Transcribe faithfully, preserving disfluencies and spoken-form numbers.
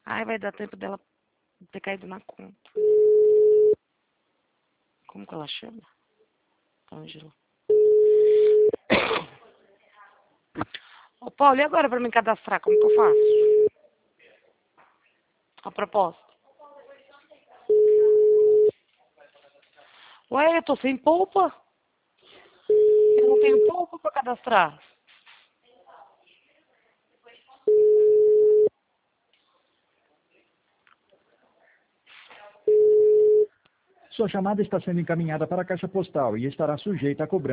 Ai, vai dar tempo dela ter caído na conta. Como que ela chama? Ângela. Ô, Paulo, e agora pra me cadastrar? Como que eu faço? A proposta. Ué, eu tô sem polpa. Eu não tenho polpa pra cadastrar. Sua chamada está sendo encaminhada para a caixa postal e estará sujeita a cobrança.